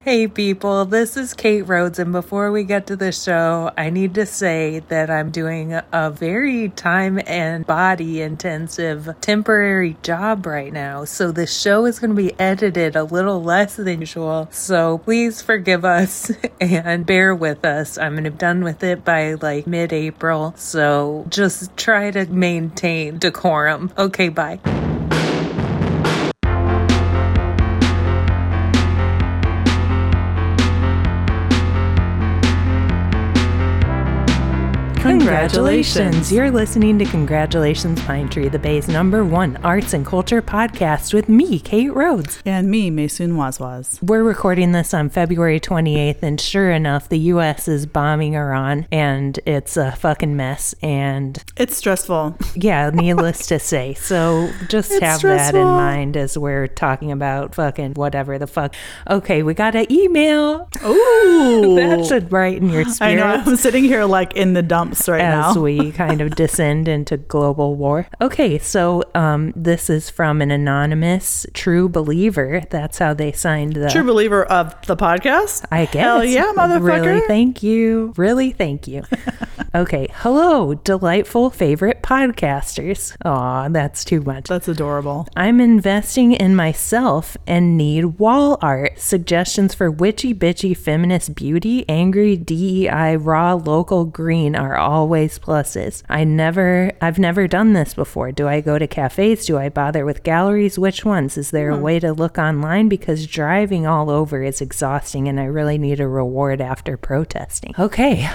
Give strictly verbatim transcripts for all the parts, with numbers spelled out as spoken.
Hey people, this is Kate Rhodes, and before we get to the show, I need to say that I'm doing a very time and body intensive temporary job right now, so the show is going to be edited a little less than usual, so please forgive us and bear with us. I'm going to be done with it by like mid-April, so just try to maintain decorum. Okay, bye. Congratulations! You're listening to Congratulations Pine Tree, the Bay's number one arts and culture podcast with me, Kate Rhodes. And me, Maysoon Wazwaz. We're recording this on February twenty-eighth, and sure enough, the U S is bombing Iran, and it's a fucking mess, and... It's stressful. Yeah, needless to say. So just it's have stressful. that in mind as we're talking about fucking whatever the fuck. Okay, we got an email. Ooh! That should brighten your spirits. I know, I'm sitting here like in the dumps right as now. we kind of descend into global war. Okay, so um, this is from an anonymous true believer. That's how they signed the... True believer of the podcast? I guess. Hell yeah, motherfucker. Really, thank you. Really, thank you. Okay, hello, delightful favorite podcasters. Aw, that's too much. That's adorable. I'm investing in myself and need wall art. Suggestions for witchy, bitchy, feminist beauty, angry, D E I, raw, local, green are always pluses. I never, I've never done this before. Do I go to cafes? Do I bother with galleries? Which ones? Is there a way to look online? Because driving all over is exhausting and I really need a reward after protesting. Okay.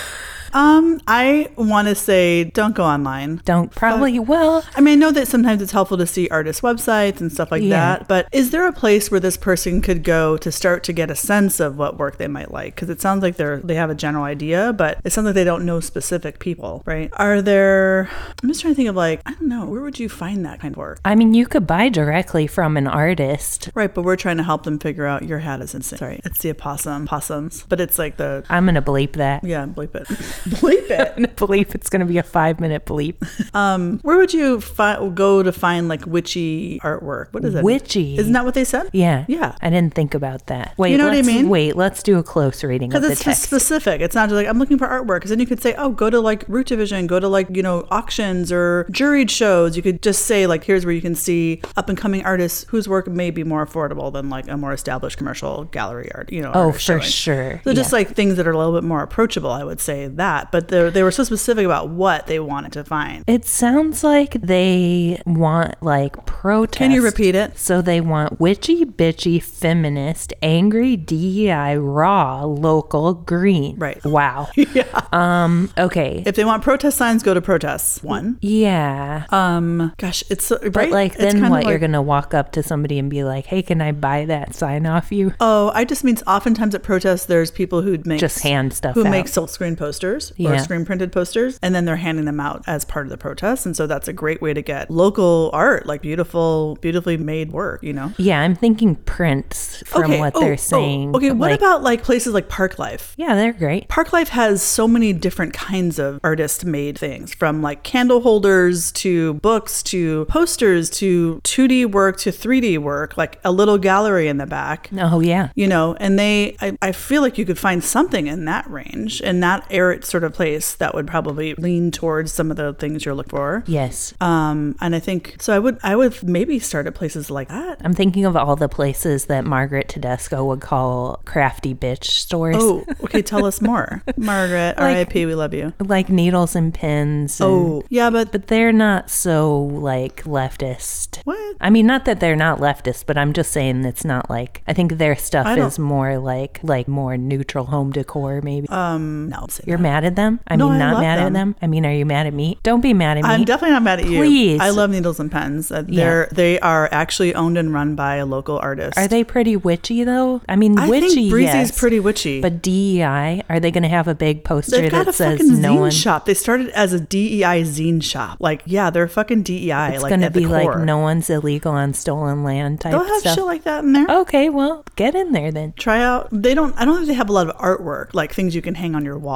Um, I want to say don't go online. Don't probably, but, well... I mean, I know that sometimes it's helpful to see artist websites and stuff like yeah. that, but is there a place where this person could go to start to get a sense of what work they might like? Because it sounds like they're they have a general idea, but it sounds like they don't know specific people, right? Are there... I'm just trying to think of like, I don't know, where would you find that kind of work? I mean, you could buy directly from an artist. Right, but we're trying to help them figure out your hat is insane. Sorry, it's the opossum, possums, but it's like the... I'm going to bleep that. Yeah, bleep it. Bleep it. I'm gonna bleep. It's gonna be a five minute bleep. Um, where would you fi- go to find like witchy artwork? What is it? Witchy. Isn't that what they said? Yeah. Yeah. I didn't think about that. Wait, you know what I let's, mean? Wait, let's do a close reading of Because the it's text. specific. It's not just like I'm looking for artwork. Because then you could say, oh, go to like Root Division, go to like you know auctions or juried shows. You could just say like, here's where you can see up and coming artists whose work may be more affordable than like a more established commercial gallery art. You know. Oh, art for showing. sure. So yeah. just like things that are a little bit more approachable, I would say that. But they they were so specific about what they wanted to find. It sounds like they want like protest. Can you repeat it? So they want witchy, bitchy, feminist, angry, D E I, raw, local, green. Right. Wow. Yeah. Um. Okay. If they want protest signs, go to protests. One. Yeah. Um. Gosh, it's right. But like, It's then kind what? of like, You're gonna walk up to somebody and be like, "Hey, can I buy that sign off you?" Oh, I just means oftentimes at protests, there's people who make Just hand stuff who out. make silk screen posters or Yeah. screen printed posters, and then they're handing them out as part of the protest. And so that's a great way to get local art, like beautiful, beautifully made work. You know. Yeah, I'm thinking prints from okay. what oh, they're oh, saying. Okay. What Like, about like places like Park Life? Yeah, they're great. Park Life has so many different kinds of artist made things, from like candle holders to books to posters to two D work to three D work, like a little gallery in the back. Oh, yeah. You know, and they, I, I feel like you could find something in that range, in that arid sort of place that would probably lean towards some of the things you're looking for. Yes. Um, and I think, so I would, I would maybe start at places like that. I'm thinking of all the places that Margaret Tedesco would call crafty bitch stores. Oh, okay. Tell us more. Margaret, R I P, we love you. Like needles and pins. And, Oh, yeah, but, but they're not so like leftist. what? I mean, not that they're not leftist, but I'm just saying it's not like, I think their stuff I don't- is more like, like more neutral home decor, maybe. Um, no. You're mad at them? I No, mean, I not love mad them. at them. I mean, are you mad at me? Don't be mad at me. I'm definitely not mad at you. Please. I love needles and pens. Uh, Yeah. They're they are actually owned and run by a local artist. Are they pretty witchy though? I mean, I witchy, think Breezy's yes. pretty witchy. But D E I, are they going to have a big poster They've got that a says fucking no zine one? shop. They started as a D E I zine shop. Like, yeah, they're fucking D E I. It's like, going to at the be like core. no one's illegal on stolen land type They'll have stuff. shit like that in there. Okay, well, get in there then. Try out. They don't. I don't think they have a lot of artwork, like things you can hang on your wall. I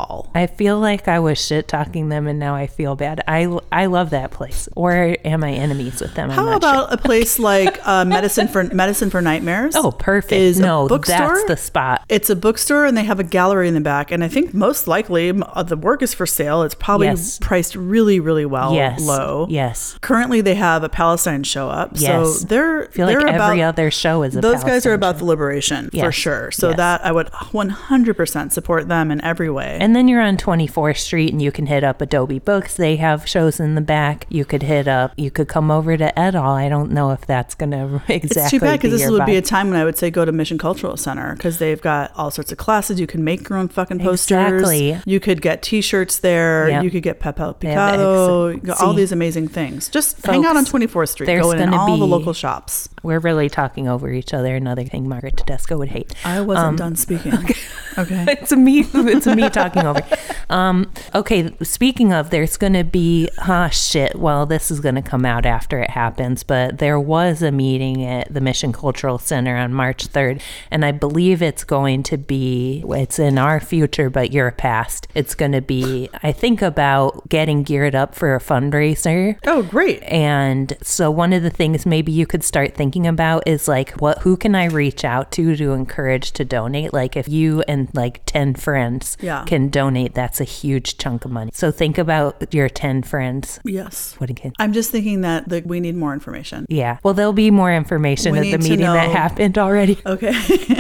feel like I was shit talking them and now I feel bad. I, I love that place. Or am I enemies with them? I'm How not about sure. a place like uh, Medicine for Medicine for Nightmares? Oh, perfect. Is no, a bookstore. that's the spot. It's a bookstore and they have a gallery in the back. And I think most likely uh, the work is for sale. It's probably Yes. priced really, really well, Yes. low. Yes. Currently, they have a Palestine show up. Yes. So they're, I feel they're like about, every other show is a those guys Palestine are about show. the liberation for Yes. sure. So Yes. that I would one hundred percent support them in every way. And then you're on twenty-fourth Street and you can hit up Adobe Books. They have shows in the back. You could hit up, you could come over to Et al. I don't know if that's going to exactly It's too bad because be this your would be a vibe. time when I would say go to Mission Cultural Center because they've got all sorts of classes. You can make your own fucking posters. Exactly. You could get T-shirts there. Yep. You could get Pepe They have Picado. ex- You got all See, these amazing things. Just hang out on folks, twenty-fourth Street. there's Go in gonna all the be- local shops. We're really talking over each other. Another thing Margaret Tedesco would hate. I wasn't Um, done speaking. Okay. It's a me. It's a me talking over. Um, okay. Speaking of, there's going to be ah shit. Well, this is going to come out after it happens, but there was a meeting at the Mission Cultural Center on March third, and I believe it's going to be. It's in our future, but your past. It's going to be. I think about getting geared up for a fundraiser. Oh, great. And so one of the things maybe you could start thinking about is like, what, who can I reach out to to encourage to donate? Like if you and like ten friends Yeah. can donate, that's a huge chunk of money. So think about your ten friends. Yes. What again? I'm just thinking that the, we need more information. Yeah. Well, there'll be more information We at the need to meeting that know- happened already. Okay.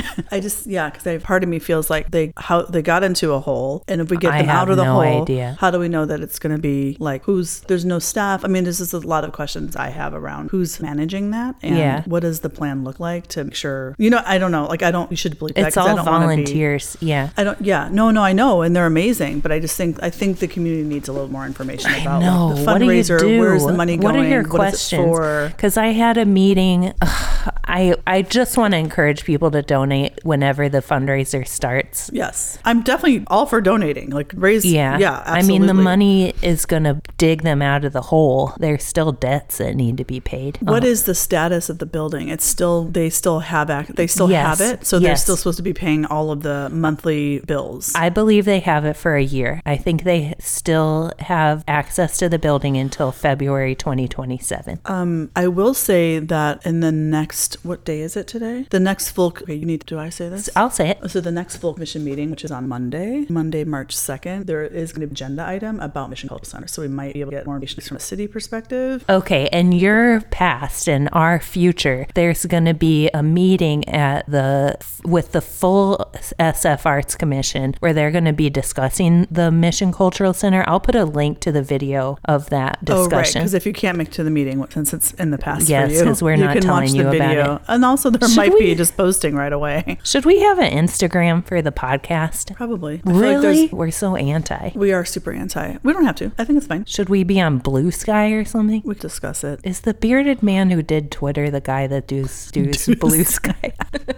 I just, yeah, because part of me feels like they how they got into a hole. And if we get I them out have of the no hole, idea. how do we know that it's going to be like who's, there's no staff? I mean, this is a lot of questions I have around who's managing that. And Yeah. what does the plan look like to make sure, you know, I don't know. Like, I don't, you should believe that. It's 'cause I all don't wanna be- volunteers. Yeah. I don't, yeah, no, no, I know. And they're amazing. But I just think, I think the community needs a little more information about No, like, the what do you fundraiser. do? Where's the money What going? are your What is it questions? for? Because I had a meeting. Ugh, I I just want to encourage people to donate whenever the fundraiser starts. Yes. I'm definitely all for donating. Like, raise, Yeah, yeah, absolutely. I mean, the money is going to dig them out of the hole. There's still debts that need to be paid. What Uh, is the status of the building? It's still, they still have, ac- they still Yes. have it. So they're Yes. still supposed to be paying all of the monthly bills. I believe they have it for a year. I think they still have access to the building until February twenty twenty-seven. Um, I will say that in the next, what day is it today? The next full, okay, you need, do I say this? I'll say it. So the next full commission meeting, which is on Monday, Monday, March second, there is going to be an agenda item about Mission Cultural Center. So we might be able to get more information from a city perspective. Okay, and your past and our future, there's going to be a meeting at the with the full S F Arts Commission where they're going to be discussing the Mission Cultural Center. I'll put a link to the video of that Oh, right. discussion. Because if you can't make it to the meeting, since it's in the past Yes, for you, 'cause we're you not can telling watch you the about video. it. And also there Should might we- be just posting right away. Should we have an Instagram for the podcast? Probably. I feel like Really? there's- We're so anti. we are super anti. We don't have to. I think it's fine. Should we be on Blue Sky or something? We can discuss it. Is the bearded man who did Twitter the guy that does, does Blue Sky?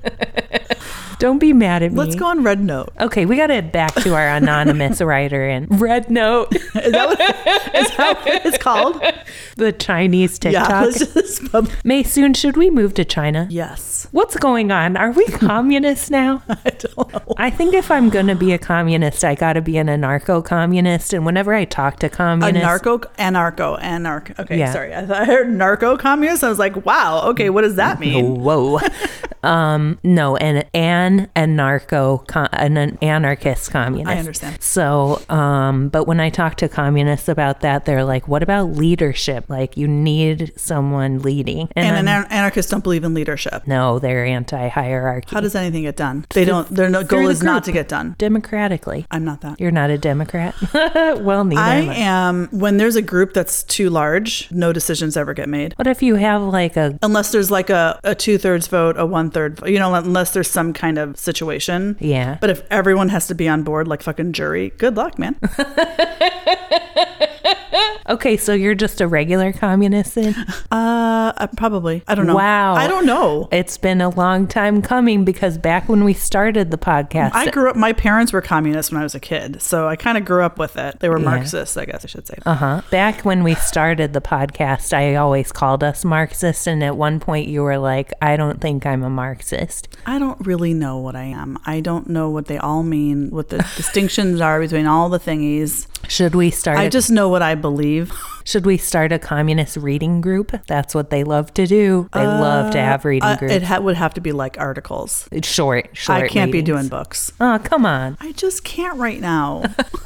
Don't be mad at me. Let's go on Red Note. Okay, we got to back to our anonymous writer and Red Note, Is that what, is that what it's called? the Chinese Yeah. TikTok. Let's just pub- May soon, should we move to China? yes. What's going on? Are we communists now? I don't know. I think if I'm going to be a communist, I got to be an anarcho-communist. And whenever I talk to A communists, narco, anarcho, anarcho. Okay, Yeah. sorry. I thought I heard narco communist. I was like, wow. Okay, what does that mean? whoa. um, no, an an anarcho, com- an, an anarchist communist. I understand. So, um, but when I talk to communists about that, they're like, "What about leadership? Like, you need someone leading." And an I'm- an- anarchists don't believe in leadership. no, they're anti-hierarchy. How does anything get done? They don't. Their no, Through goal the is not group. to get done. Democratically? I'm not that. You're not a Democrat. Well, neither I am I. am. When there's a group that's too large, no decisions ever get made. What if you have like a Unless there's like a, a two thirds vote, a one third, you know, unless there's some kind of situation. yeah? But if everyone has to be on board like fucking jury, good luck, man. Okay, so you're just a regular communist then? Uh, uh, probably. I don't know. Wow. I don't know. It's been a long time coming because back when we started the podcast, I grew up, my parents were communists when I was a kid, so I kind of grew up with it. They were Yeah. Marxists, I guess I should say. Uh-huh. Back when we started the podcast, I always called us Marxists, and at one point you were like, I don't think I'm a Marxist. I don't really know what I am. I don't know what they all mean, what the distinctions are between all the thingies. Should we start I a, just know what I believe. should we start a communist reading group? That's what they love to do. They love to have reading Uh, groups. it ha- would have to be like articles. It's short, short I can't be readings. doing books. Oh, come on. I just can't right now.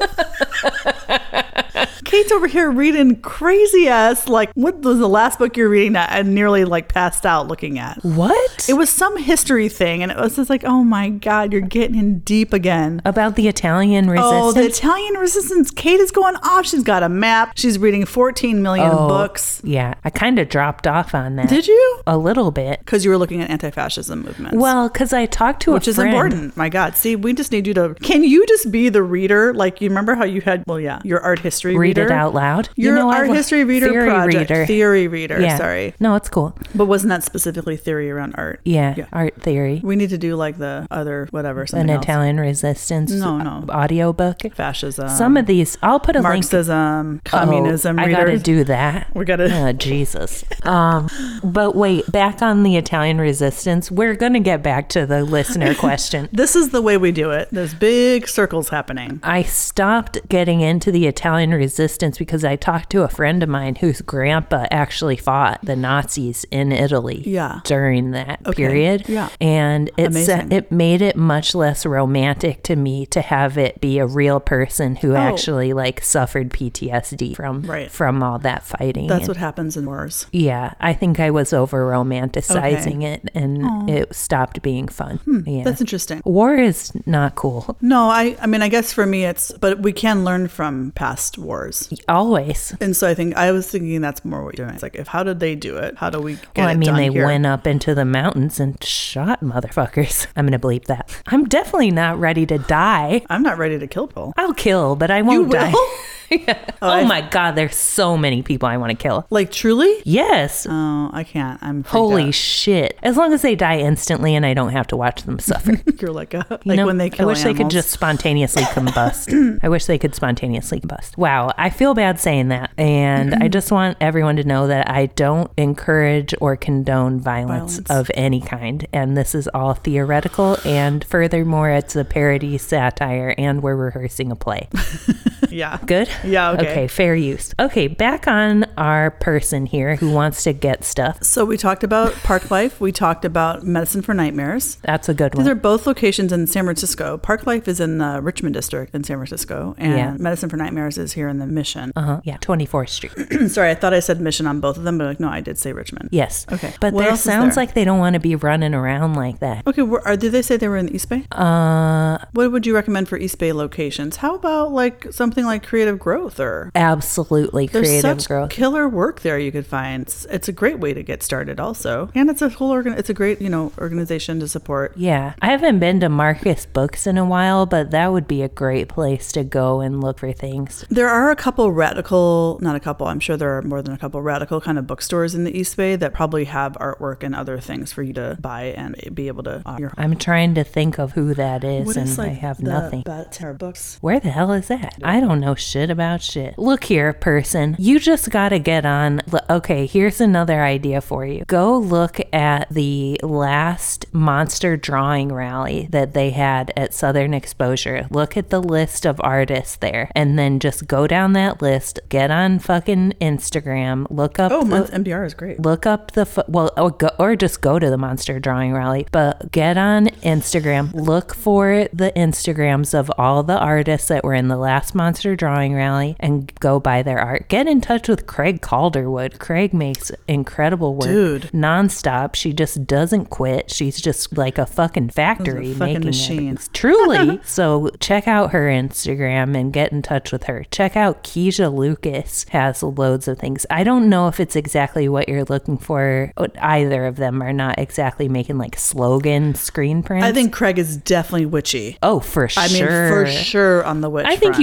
Kate's over here reading crazy ass, like, what was the last book you're reading that I nearly like passed out looking at? What? It was some history thing, and it was just like, oh my God, you're getting in deep again. About the Italian resistance? Oh, the Italian resistance. Kate is going off. She's got a map. She's reading fourteen million Oh, books. Yeah, I kind of dropped off on that. Did you? A little bit. Because you were looking at anti-fascism movements. Well, because I talked to which a is friend. important. My God. See, we just need you to. Can you just be the reader? Like, you remember how you had, well, yeah, your art history Read reader? it out loud. Your You know, I art wa- history reader theory project. reader. Theory reader. Yeah. Sorry. No, it's cool. But wasn't that specifically theory around art? Yeah, Yeah. art theory. We need to do like the other, whatever, something An else. Italian resistance No, no. audiobook. Fascism. Some of these, I'll put a link. Marxism. Communism Oh, I reader. gotta do that. We gotta. Oh, Jesus. Um, but wait, back on the Italian resistance, we're gonna get back to the listener question. This is the way we do it. There's big circles happening. I stopped getting into the Italian resistance because I talked to a friend of mine whose grandpa actually fought the Nazis in Italy Yeah. during that Okay. period. Yeah. And it, sa- Amazing. it made it much less romantic to me to have it be a real person who Oh. actually like suffered P T S D from, Right. from all that fighting. That's And- what happens in wars. Yeah, I think I was over romanticizing it and it stopped being fun. Yeah. That's interesting. War is not cool. No, I, I mean, I guess for me it's, but we can learn from past wars. Always. And so I think, I was thinking that's more what you're doing. It's like, if, how did they do it? How do we get Well, I it mean, done they here? went up into the mountains and shot motherfuckers. I'm going to bleep that. I'm definitely not ready to die. I'm not ready to kill people. I'll kill, but I won't You die. will? Yeah. Oh, I- my God, there's so many people I want to kill. Like, truly? Yes. Oh, I can't. I'm freaked Holy out. shit. As long as they die instantly and I don't have to watch them suffer. You're like, a, like You know, when they kill I wish they could animals. just spontaneously combust. I wish they could spontaneously combust. Wow, I feel bad saying that. And I just want everyone to know that I don't encourage or condone violence, Violence. of any kind. And this is all theoretical. And furthermore, it's a parody satire and we're rehearsing a play. Yeah. Good? Yeah, okay. Okay, fair use. Okay, back on our person here who wants to get stuff. So we talked about Park Life. We talked about Medicine for Nightmares. That's a good These one. are both locations in San Francisco. Park Life is in the Richmond district in San Francisco, and Yeah. Medicine for Nightmares is here in the Mission. Uh-huh. Yeah, twenty-fourth Street. Sorry, I thought I said Mission on both of them, but like, no, I did say Richmond. Yes. Okay. But What there else is sounds there? like they don't want to be running around like that. Okay, where, are, did they say they were in the East Bay? Uh, What would you recommend for East Bay locations? How about like something like Creative Growth or absolutely there's creative such growth. killer work there you could find. It's, it's a great way to get started also. And it's a whole organ it's a great, you know, organization to support. Yeah. I haven't been to Marcus Books in a while, but that would be a great place to go and look for things. There are a couple radical, not a couple, I'm sure there are more than a couple radical kind of bookstores in the East Bay that probably have artwork and other things for you to buy and be able to uh, your I'm trying to think of who that is, What and is, I like, have the nothing. Bad Terror books? Where the hell is that? I don't know shit about shit. Look here, person. You just got to get on. l- Okay, here's another idea for you. Go look at the last monster drawing rally that they had at Southern Exposure. Look at the list of artists there, and then just go down that list. Get on fucking Instagram. Look up. Oh, the- Mon- M D R is great. Look up the pho- well, or go, or just go to the monster drawing rally. But get on Instagram. Look for the Instagrams of all the artists that were in the last monster drawing rally, and go buy their art. Get in touch with Craig Calderwood. Craig makes incredible work, Dude. nonstop. She just doesn't quit. She's just like a fucking factory She's a fucking making machine. it. Truly. So check out her Instagram and get in touch with her. Check out Keisha Lucas. Has loads of things. I don't know if it's exactly what you're looking for. Either of them are not exactly making like slogan screen prints. I think Craig is definitely witchy. Oh, for I sure. mean, for sure on the witch I think front. you could think of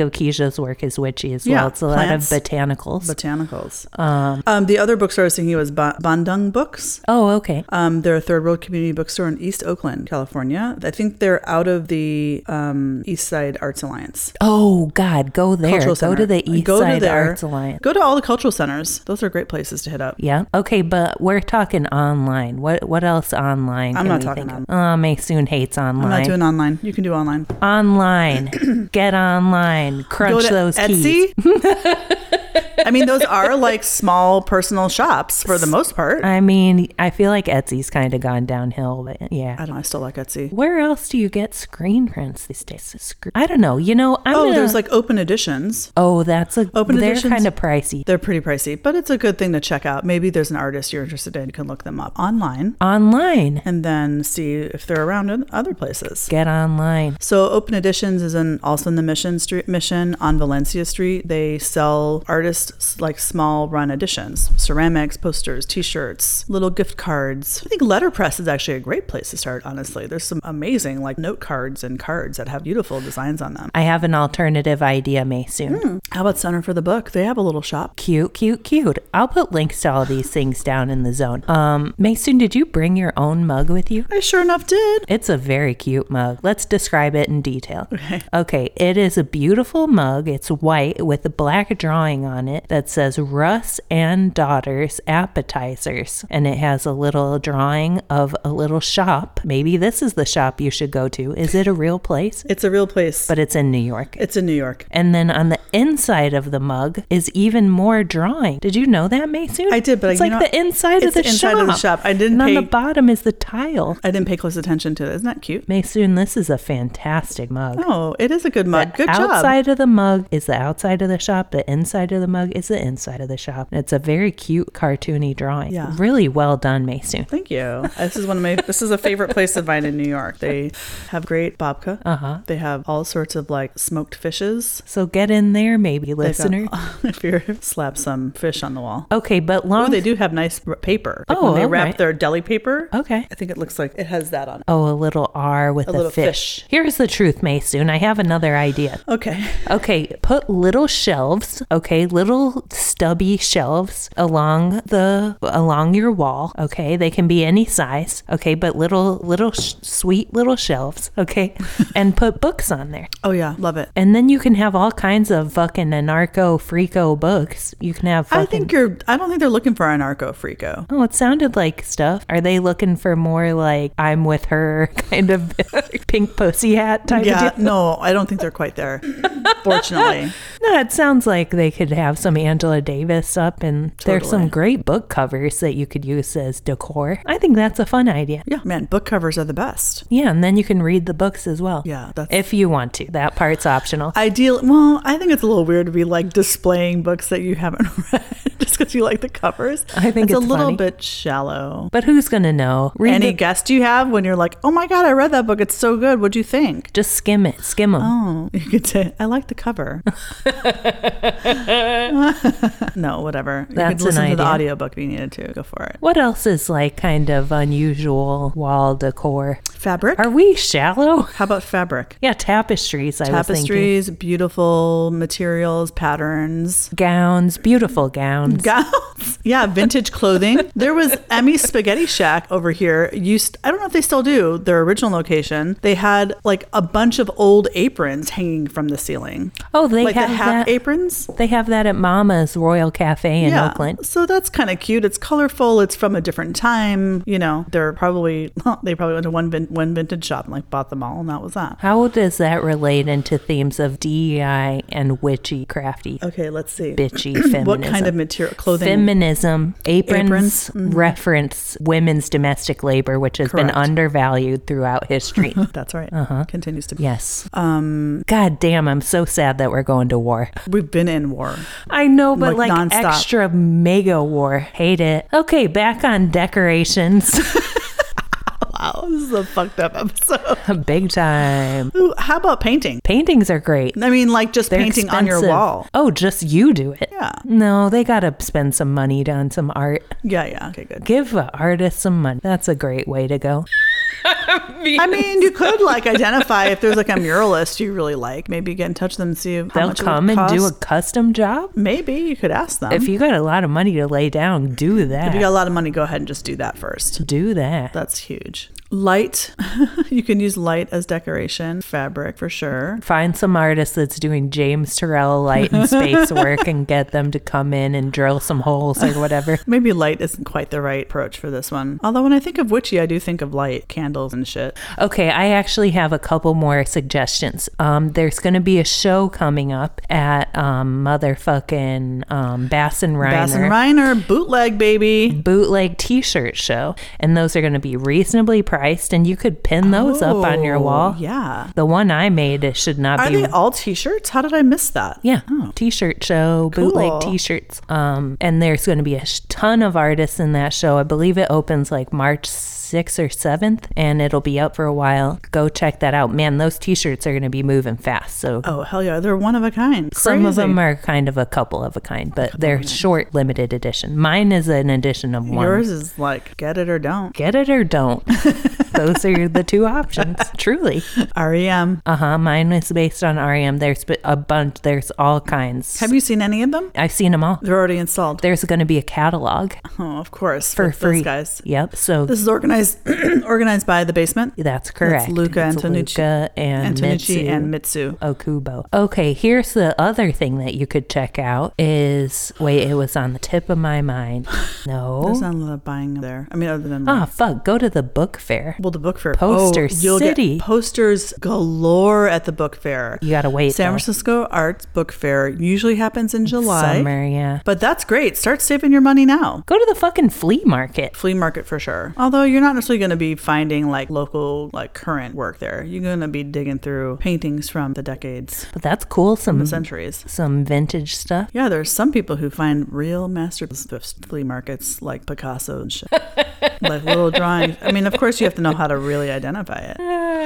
of Keisha's work as witchy as Yeah, well. It's a plants. lot of botanicals. Botanicals. Um, um, the other bookstore I was thinking was ba- Bandung Books. Oh, okay. Um, they're a third world community bookstore in East Oakland, California. I think they're out of the um, East Side Arts Alliance. Oh, God, go there. Cultural Go Center. to the East Go to Side there. Arts Alliance. Go to all the cultural centers. Those are great places to hit up. Yeah. Okay, but we're talking online. What what else online? I'm can not we talking think of? Oh, Maysoon hates online. I'm not doing online. You can do online. Online. Get online. Crunch Go to those Etsy. keys. I mean, those are like small personal shops for the most part. I mean, I feel like Etsy's kind of gone downhill, but yeah. I don't know. I still like Etsy. Where else do you get screen prints these days? Sc- I don't know. You know, I'm Oh, gonna... there's like open editions. Oh, that's a... Open they're editions? kind of pricey. They're pretty pricey, but it's a good thing to check out. Maybe there's an artist you're interested in. You can look them up online Online. and then see if they're around in other places. Get online. So Open Editions is in also in the Mission Street Mission on Valencia Street. They sell artists like small run editions, ceramics, posters, t-shirts, little gift cards. I think Letterpress is actually a great place to start, honestly. There's some amazing like note cards and cards that have beautiful designs on them. I have an alternative idea, Maysoon. Hmm. How about Center for the Book? They have a little shop. Cute, cute, cute. I'll put links to all these things down in the zone. Um, Maysoon, did you bring your own mug with you? I sure enough did. It's a very cute mug. Let's describe it in detail. Okay. Okay, it is a beautiful mug. It's white with a black drawing on it that says Russ and Daughters Appetizers. And it has a little drawing of a little shop. Maybe this is the shop you should go to. Is it a real place? It's a real place. But it's in New York. It's in New York. And then on the inside of the mug is even more drawing. Did you know that, Maysoon? I did, but it's I, like you know, the inside it's of the, the inside shop. of the shop. I didn't and pay. on the bottom is the tile. I didn't pay close attention to it. Isn't that cute? Maysoon, this is a fantastic mug. Oh, it is a good mug. The Good job. outside of the mug is the outside of the shop. The inside of the mug is the inside of the shop. It's a very cute, cartoony drawing. Yeah. Really well done, Maysoon. Thank you. This is one of my. This is a favorite place of mine in New York. They have great babka. Uh huh. They have all sorts of like smoked fishes. So get in there, maybe, They've got- listener. if you slap some fish on the wall. Okay, but Oh, long. they do have nice r- paper. Like Oh, when they all wrap right. their deli paper. Okay. I think it looks like it has that on it. Oh, a little R with A the little fish. fish. Here's the truth, Maysoon. I have another idea. Okay. Okay, put little shelves, okay, little stubby shelves along the along your wall, okay? They can be any size, okay, but little little sh- sweet little shelves, okay? And put books on there. Oh yeah, love it. And then you can have all kinds of fucking anarcho freako books. You can have fucking I think you're. I don't think they're looking for anarcho freako. Oh, it sounded like stuff. Are they looking for more like I'm with her kind of pink pussy hat type Yeah, of deal? no, I don't think they're quite there. Fortunately. No, it sounds like they could have some Angela Davis up, and there's Totally. some great book covers that you could use as decor. I think that's a fun idea. Yeah, man, book covers are the best. Yeah, and then you can read the books as well. Yeah, that's If you want to. That part's optional. ideal. Well, I think it's a little weird to be like displaying books that you haven't read just because you like the covers. I think it's, it's a little funny. bit shallow. But who's going to know? Read Any the- guest you have when you're like, oh my God, I read that book. It's so good. What'd you think? Just skim it. Skim them. Oh, you could say, I like the cover. No, whatever. That's you could listen an to the idea. audiobook if you needed to. Go for it. What else is like kind of unusual wall decor? Fabric? Are we shallow? How about fabric? Yeah, tapestries, I was thinking. Tapestries, beautiful materials, patterns. Gowns, beautiful gowns. Gowns. Yeah, vintage clothing. There was Emmy's Spaghetti Shack over here. Used I don't know if they still do, their original location. They had like a bunch of old aprons hanging from the ceiling. Oh, they like have the half that. aprons. They have that at Mama's Royal Cafe in Yeah. Oakland. So that's kind of cute. It's colorful. It's from a different time. You know, they're probably they probably went to one vin- one vintage shop and like bought them all, and that was that. How does that relate into themes of D E I and witchy, crafty, Okay, let's see. bitchy feminism? What kind of material clothing? Feminism, aprons, Aprons, mhm. reference women's domestic labor, which has been Correct. undervalued throughout history. That's right. Uh-huh. Continues to be. Yes. Um, God damn, I'm so sad that we're going to war. we've been in war. I know, but Like like, nonstop. extra mega war. Hate it. Okay, back on decorations. Wow, this is a fucked up episode. Big time. Ooh, how about painting? Paintings are great. I mean, like just They're painting on your expensive. wall. Oh, just you do it. Yeah. No, they got to spend some money on some art. Yeah, yeah. Okay, good. Give an artist some money. That's a great way to go. I mean, you could like identify if there's like a muralist you really like. Maybe get in touch with them and see how They'll much come it would and do a cost. custom job. Maybe you could ask them. If you got a lot of money to lay down, do that. If you got a lot of money, go ahead and just do that first. Do that. That's huge. Light. You can use light as decoration. Fabric for sure. Find some artist that's doing James Turrell light and space work and get them to come in and drill some holes or whatever. Maybe light isn't quite the right approach for this one. Although when I think of witchy, I do think of light, candles and shit. Okay, I actually have a couple more suggestions. Um, there's going to be a show coming up at um, motherfucking um, Bass and Reiner. Bass and Reiner, bootleg, baby. Bootleg t-shirt show. And those are going to be reasonably priced and you could pin those oh, up on your wall. Yeah. The one I made, it should not are be. Are they all t-shirts? How did I miss that? Yeah. Oh. T-shirt show, Cool. bootleg t-shirts. Um, and there's going to be a ton of artists in that show. I believe it opens like March sixth or seventh and it'll be up for a while. Go check that out. Man, those t-shirts are going to be moving fast. So oh, hell yeah. They're one of a kind. Some Crazy. of them are kind of a couple of a kind, but they're short, limited edition. Mine is an edition of one. Yours is like, get it or don't. Get it or don't. Those are the two options, truly. R E M. Uh-huh. Mine is based on R E M. There's a bunch. There's all kinds. Have you seen any of them? I've seen them all. They're already installed. There's going to be a catalog. Oh, of course. For free. Those guys. Yep. So this is organized organized by The Basement. That's correct. That's Luca it's Antonucci. Luca and Antonucci Mitsu and Mitsu Okubo. Okay, here's the other thing that you could check out is, wait, it was on the tip of my mind. No. There's not a lot of buying there. I mean, other than Oh, fuck. Go to the book fair. Well, the book fair. Poster oh, you'll City. Get posters galore at the book fair. You gotta wait. San though. Francisco Arts Book Fair usually happens in July. Summer, yeah. But that's great. Start saving your money now. Go to the fucking flea market. Flea market for sure. Although you're not necessarily going to be finding like local, like current work there. You're going to be digging through paintings from the decades, But that's cool. Some from the centuries. Some vintage stuff. Yeah, there's some people who find real masterpieces at flea markets like Picasso and shit. Like little drawings. I mean, of course, you have to know how to really identify it.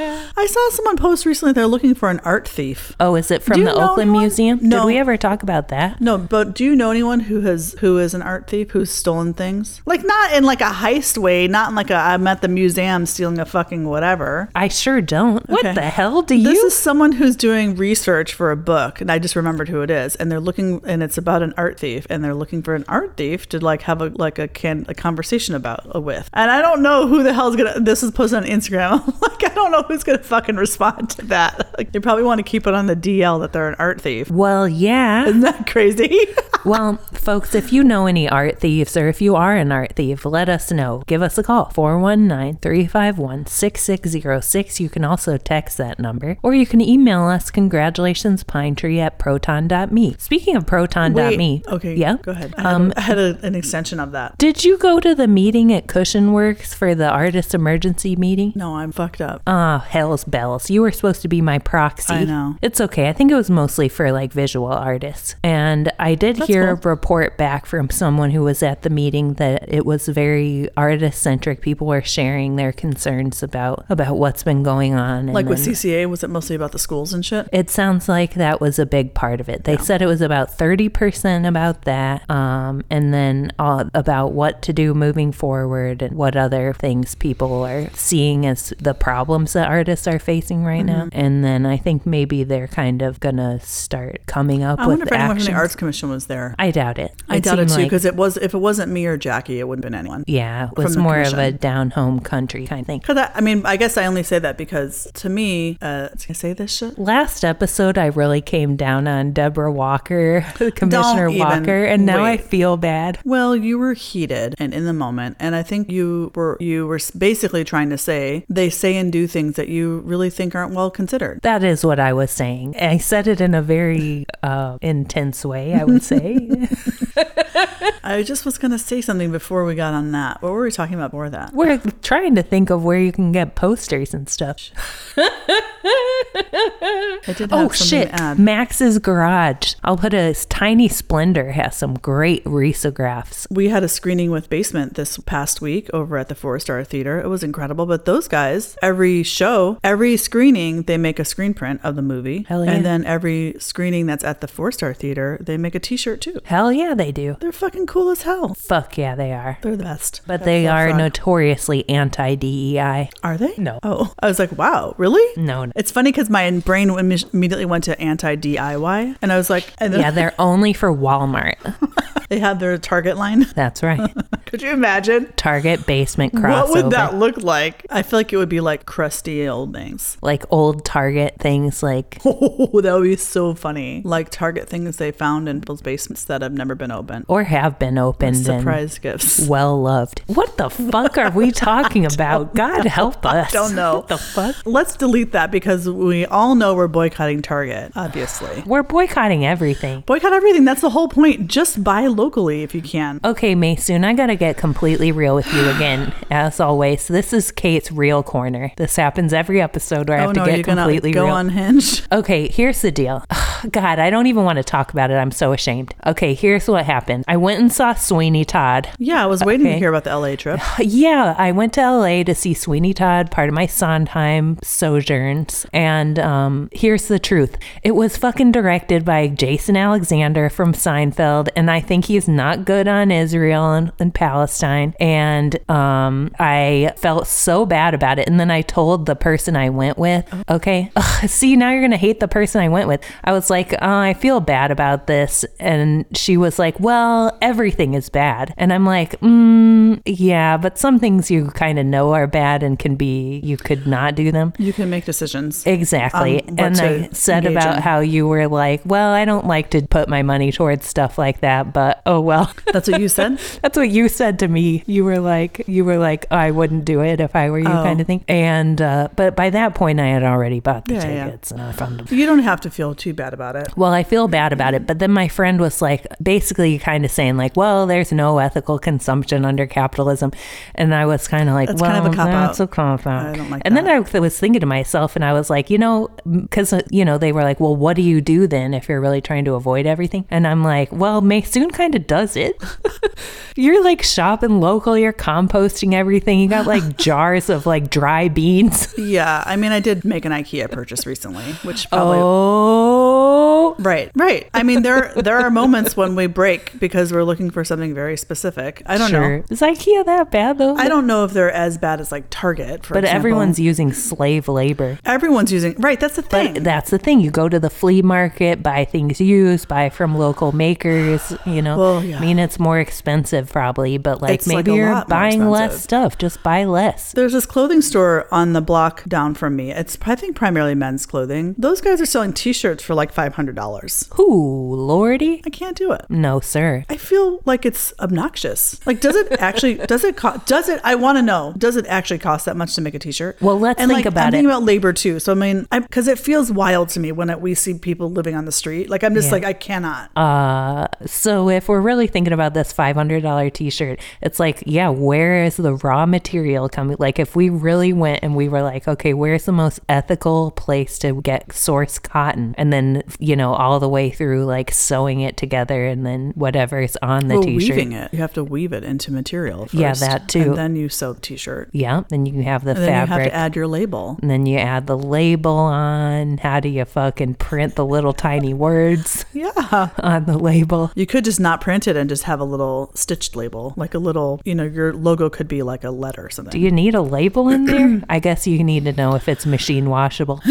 I saw someone post recently they're looking for an art thief. Oh, is it Do from you the know Oakland anyone? Museum? No. Did we ever talk about that? No, but do you know anyone who has who is an art thief who's stolen things? Like not in like a heist way, not in like a I'm at the museum stealing a fucking whatever. I sure don't. Okay. What the hell do you? This is someone who's doing research for a book, and I just remembered who it is. And they're looking, and it's about an art thief, and they're looking for an art thief to like have a like a can a conversation about uh, with. And I don't know who the hell's gonna. This is posted on Instagram. I'm like, I don't know who's gonna fucking respond to that. Like, they probably want to keep it on the D L that they're an art thief. Well, yeah. Isn't that crazy? Well, folks, if you know any art thieves or if you are an art thief, let us know. Give us a call, four one nine, three five one, six six zero six. You can also text that number, or you can email us, congratulations pine tree at proton dot me. Speaking of proton dot me. Wait, okay, yeah, go ahead. I had, Um, a, I had a, an extension of that. Did you go to the meeting at Cushion Works for the artist emergency meeting? No, I'm fucked up. Ah, hell's bells. You were supposed to be my proxy. I know. It's okay. I think it was mostly for like visual artists. And I did That's hear cool. a report back from someone who was at the meeting that it was very artist centric. People were sharing their concerns about about what's been going on. And Like with then- C C A, was it mostly about the schools and shit? It sounds like that was a big part of it. They Yeah. said it was about thirty percent about that, um, and then uh, about what to do moving forward and what other things people are seeing as the problems that artists are facing right now. And then I think maybe they're kind of going to start coming up I with wonder if anyone from actions. the Arts Commission was there. I doubt it. I It doubt it seemed too, like- because it was if it wasn't me or Jackie, it wouldn't have been anyone. yeah, it from was the more of a commission. down home country kind of thing. Because I, I mean, I guess I only say that because to me, uh, can I say this shit? Last episode, I really came down on Deborah Walker, Commissioner even Walker, and now I wait. feel bad. Well, you were heated and in the moment, and I think you were you were basically trying to say they say and do things that you really think aren't well considered. That is what I was saying. I said it in a very uh, intense way, I would say. I just was going to say something before we got on that. What were we talking about before that? We're trying to think of where you can get posters and stuff. Have I did have Oh something shit! to add. Max's Garage. I'll put a tiny Splendor has some great risographs. We had a screening with Basement this past week over at the Four Star Theater. It was incredible. But those guys, every show, every screening, they make a screen print of the movie. Hell yeah. And then every screening that's at the Four Star Theater, they make a t-shirt too. Hell yeah, they do. They're fucking cool as hell. Fuck yeah, they are. They're the best. But That's they Love are Frog. notoriously anti-D E I. Are they? No. Oh, I was like, wow, really? No. no. It's funny because my brain imme- immediately went to anti-D I Y. And I was like, and then Yeah, they're only for Walmart. they had their Target line. That's right. Could you imagine? Target basement crossover. What would that look like? I feel like it would be like crusty old things. Like old Target things like... Oh, that would be so funny. Like Target things they found in people's basements that have never been opened. Or have been opened Surprise and gifts. well loved. What the fuck are we talking about? God help us. Don't know. What the fuck? Let's delete that because we all know we're boycotting Target, obviously. We're boycotting everything. Boycott everything. That's the whole point. Just buy locally if you can. Okay, Maysoon, I gotta get completely real with you again. As always, this is Kate's Real Corner. This happens every episode where I have oh to no, get you're gonna completely go real. unhinged. Okay, here's the deal. God, I don't even want to talk about it. I'm so ashamed. Okay, here's what happened. I went and saw Sweeney Todd. Yeah, I was waiting Okay. to hear about the L A trip. Yeah, I went to L A to see Sweeney Todd, part of my Sondheim sojourns. And um, here's the truth. It was fucking directed by Jason Alexander from Seinfeld. And I think he's not good on Israel and, and Palestine. And um, I felt so bad about it. And then I told the person I went with, okay, ugh, see, now you're going to hate the person I went with. I was like, oh, I feel bad about this. And she was like, well, everything is bad. And I'm like, mm, yeah, but some things you kind of know are bad and can be, you could not do them. You can make decisions. Exactly. Um, what and to I said engage about in. how you were like, well, I don't like to put my money towards stuff like that, but oh well. That's what you said? That's what you said to me. You were like, you were like, I wouldn't do it if I were you, Oh. kind of thing. And, uh, but by that point, I had already bought the Yeah, yeah. tickets and I found them. You don't have to feel too bad about it. Well, I feel bad about it, but then my friend was like, basically kind of saying like, well, there's no ethical consumption under capitalism. And I was kind of like, That's well, kind of a cop-out. that's a cop out. I don't like and that. then I was thinking to myself and I was like, you know, because, you know, they were like, well, what do you do then if you're really trying to avoid everything? And I'm like, well, Maysoon kind of does it. You're like shopping local, you're composting everything. You got like jars of like dry beans. Yeah, I mean, I did make an IKEA purchase recently, which probably... Oh, Right, right. I mean, there there are moments when we break because we're looking for something very specific. I don't sure. know. Is IKEA that bad though? I don't know if they're as bad as like Target, for But example. everyone's using slave labor. Everyone's using... Right, that's the thing. But that's the thing. You go to the flea market, buy things used, buy from local makers, you know. Well, yeah. I mean, it's more expensive probably, but like It's, like, maybe a you're lot more buying less expensive. stuff. Just buy less. There's this clothing store on the block down from me. It's, I think, primarily men's clothing. Those guys are selling t-shirts for like five hundred dollars. Ooh, lordy. I can't do it. No, sir. I feel like it's obnoxious. Like, does it actually, does it cost, does it, I want to know, does it actually cost that much to make a t-shirt? Well, let's and think like, about I'm it. thinking about labor too. So, I mean, because it feels wild to me when it, we see people living on the street. Like, I'm just Yeah. like, I cannot. Uh, so if we're really thinking about this five hundred dollars t-shirt, it's like, yeah, where is the raw material coming? Like if we really went and we were like, okay, where's the most ethical place to get source cotton? And then, you know, all the way through like sewing it together and then whatever's on the Well, t-shirt. weaving it. You have to weave it into material first. Yeah, that too. And then you sew the t-shirt. Yeah, then you have the And then you have fabric. to add your label. And then you add the label on. How do you fucking print the little tiny words Yeah. on the label? You could just not print it and just have a little stitched label, like a little, you know, your logo could be like a letter or something. Do you need a label in there? I guess you need to know if it's machine washable.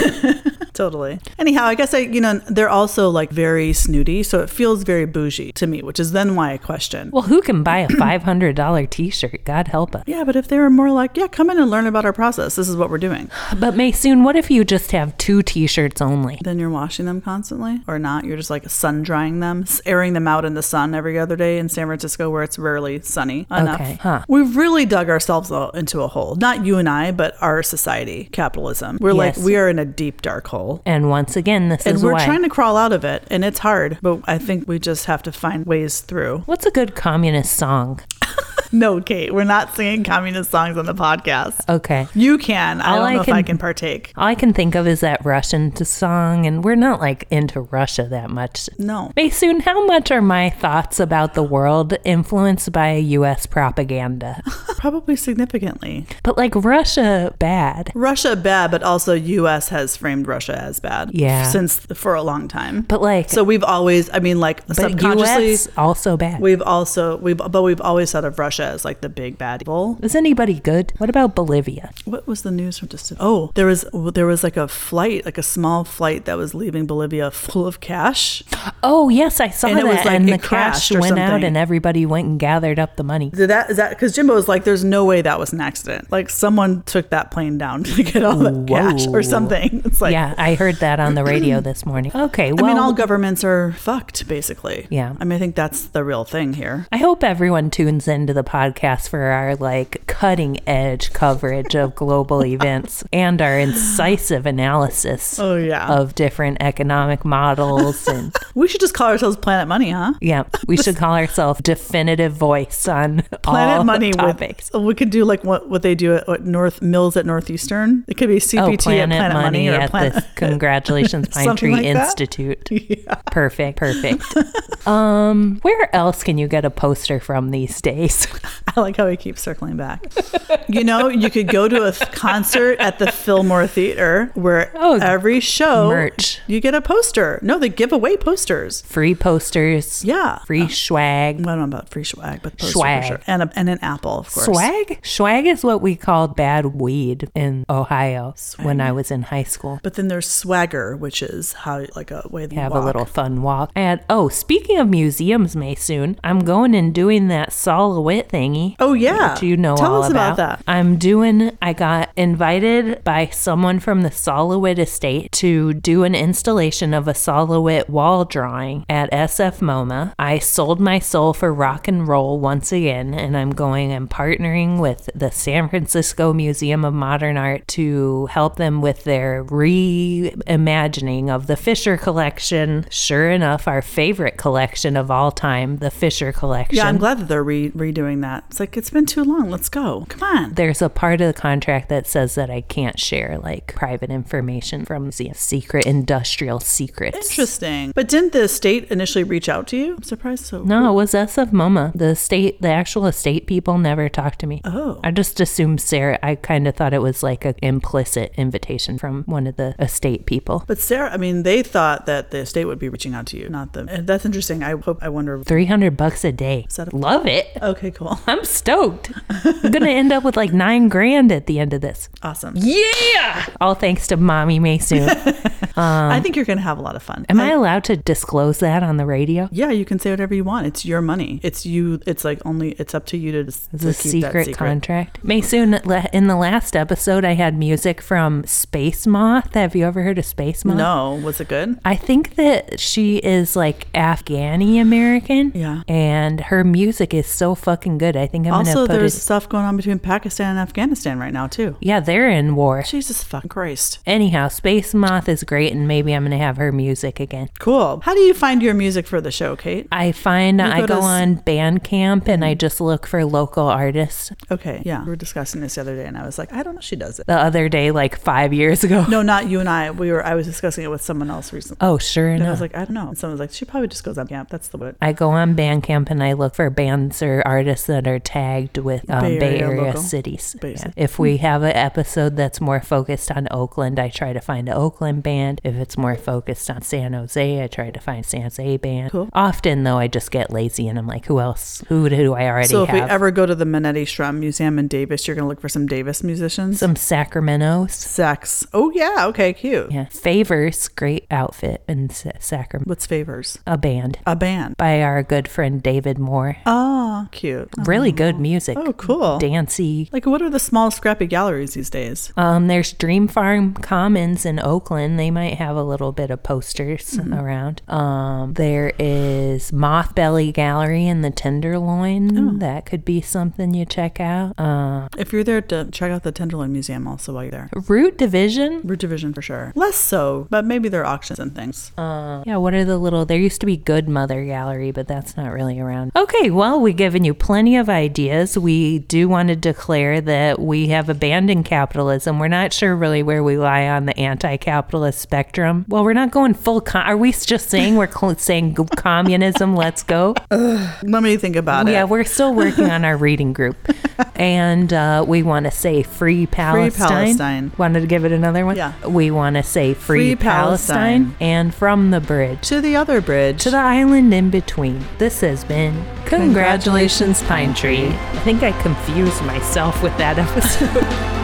Totally. Anyhow, I guess I, you know, they're also like very snooty, so it feels very bougie to me, which is then why I question. Well, who can buy a five hundred dollars t-shirt? God help us. Yeah, but if they were more like, yeah, come in and learn about our process. This is what we're doing. But Maysoon, what if you just have two t-shirts only? Then you're washing them constantly or not? You're just like sun drying them, airing them out in the sun every other day in San Francisco where it's rarely sunny enough. Okay, huh. We've really dug ourselves into a hole. Not you and I, but our society, capitalism. We're Yes. like, we are in a deep, dark hole. And once again, this And is we're why. trying to crawl out of it, and it's hard, but I think we just have to find ways through. What's a good communist song? No, Kate, we're not singing communist songs on the podcast. Okay. You can. I All don't I know if can- I can partake. All I can think of is that Russian song, and we're not like into Russia that much. No. Maysoon, how much are my thoughts about the world influenced by U S propaganda? Probably significantly. But like Russia, bad. Russia bad, but also U S has framed Russia as bad. Yeah. Since for a long time. But like, So we've always, I mean, like but subconsciously, U S also bad. we've also, we've, but we've always thought of Russia as like the big bad evil. Is anybody good? What about Bolivia? What was the news from just? Oh, there was there was like a flight, like a small flight that was leaving Bolivia full of cash. Oh yes, I saw And it that. was like and it the crashed cash or went out, something. and everybody went and gathered up the money. Did that is that because Jimbo was like, "There's no way that was an accident. Like someone took that plane down to get all that cash or Whoa. something." It's like, Yeah, I heard that on the radio this morning. Okay, well, I mean, all governments are fucked, basically. Yeah. I mean, I think that's the real thing here. I hope everyone tunes into the podcast for our like cutting edge coverage of global events and our incisive analysis Oh yeah, of different economic models. And we should just call ourselves Planet Money, huh? yeah, we should call ourselves definitive voice on Planet all Money topics. with we could do like what what they do at what North Mills at Northeastern. It could be C P T Oh, at Planet, Planet Money, Money, or at Planet. the Congratulations Pine Something Tree like that? Institute. Yeah. Perfect, perfect. um, where else can you get a poster from these days? I like how we keep circling back. You know, you could go to a th- concert at the Fillmore Theater where Oh, every show merch. you get a poster. No, they give away posters. Free posters. Yeah. Free swag. I don't know about free swag, but poster Swag. for sure. And, a, and an apple, of course. Swag? Swag is what we called bad weed in Ohio when I was in high school. But then there's swagger, which is how like a way they Have walk. a little fun walk. And oh, speaking of museums, Maysoon, I'm going and doing that Saul LeWitt thingy. Oh yeah. Do you know Tell all us about that. I'm doing, I got invited by someone from the Saul LeWitt estate to do an installation of a Saul LeWitt wall drawing at S F MoMA. I sold my soul for rock and roll once again, and I'm going and partnering with the San Francisco Museum of Modern Art to help them with their reimagining of the Fisher collection. Sure enough, our favorite collection of all time, the Fisher collection. Yeah, I'm glad that they're re- redoing that. It's like, it's been too long. Let's go. Come on. There's a part of the contract that says that I can't share like private information from the secret industrial secrets. Interesting. But didn't the estate initially reach out to you? I'm surprised. So No, it was S F MoMA. The state, the actual estate people never talked to me. Oh. I just assumed Sarah, I kind of thought it was like an implicit invitation from one of the estate people. But Sarah, I mean, they thought that the estate would be reaching out to you, not them. And that's interesting. I hope, I wonder. three hundred bucks a day. Is that a- Love it. Okay, cool. I'm stoked. I'm going to end up with like nine grand at the end of this. Awesome. Yeah. All thanks to Mommy Maysoon. I think you're going to have a lot of fun. Am I allowed to disclose that on the radio? Yeah, you can say whatever you want. It's your money. It's you. It's like only, it's up to you to, to It's keep a that secret, secret. contract. Maysoon, le- in the last episode, I had music from Space Moth. Have you ever heard of Space Moth? No. Was it good? I think that she is like Afghani American. Yeah. And her music is so fucking good. I think I'm Also, going to put there's it. stuff going on between Pakistan and Afghanistan right now, too. Yeah, they're in war. Jesus fucking Christ. Anyhow, Space Moth is great, and maybe I'm going to have her music again. Cool. How do you find your music for the show, Kate? I find You I go go to s- on Bandcamp and I just look for local artists. Okay, yeah. We were discussing this the other day, and I was like, I don't know if she does it. The other day, like five years ago. No, not you and I. We were. I was discussing it with someone else recently. Oh, sure And I enough. was like, I don't know. And someone was like, she probably just goes on camp. That's the what. I go on Bandcamp and I look for bands or artists that are tagged with um, Bay Bay Area Area, local. cities. Bay Yeah. City. If we have an episode that's more focused on Oakland, I try to find an Oakland band. If it's more focused on San Jose, I try to find San Jose band. Cool. Often, though, I just get lazy and I'm like, who else? Who do I already So if have? we ever go to the Manetti Shrum Museum in Davis, you're going to look for some Davis musicians? Some Sacramento's. Sex. Oh, yeah. Okay, cute. Yeah. Favors, great outfit in Sa- Sacramento. What's Favors? A band A band. by our good friend David Moore. Oh, cute. Really good music. Oh, cool. Dancey. Like, what are the small, scrappy galleries these days? Um, there's Dream Farm Commons in Oakland. They might might have a little bit of posters Mm-hmm. around. Um, there is Mothbelly Gallery in the Tenderloin. Oh. That could be something you check out. Uh, If you're there, to check out the Tenderloin Museum also while you're there. Root Division. Root Division for sure. Less so, but maybe there are auctions and things. Uh, yeah, what are the little... There used to be Good Mother Gallery, but that's not really around. Okay, well, we've given you plenty of ideas. We do want to declare that we have abandoned capitalism. We're not sure really where we lie on the anti-capitalist spectrum. Well, we're not going full... Com- are we just saying we're cl- saying communism, let's go? Let me think about Yeah, it. we're still working on our reading group. And uh, we want to say Free Palestine. Palestine. Wanted to give it another one? Yeah. We want to say Free, Free Palestine. Palestine. And From the Bridge To the other bridge. to the island in between. This has been Congratulations, Pine Tree. I think I confused myself with that episode.